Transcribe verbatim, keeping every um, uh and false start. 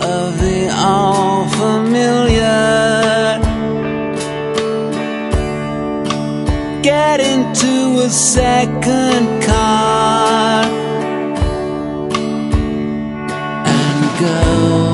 of the all familiar. Get into a second car and go.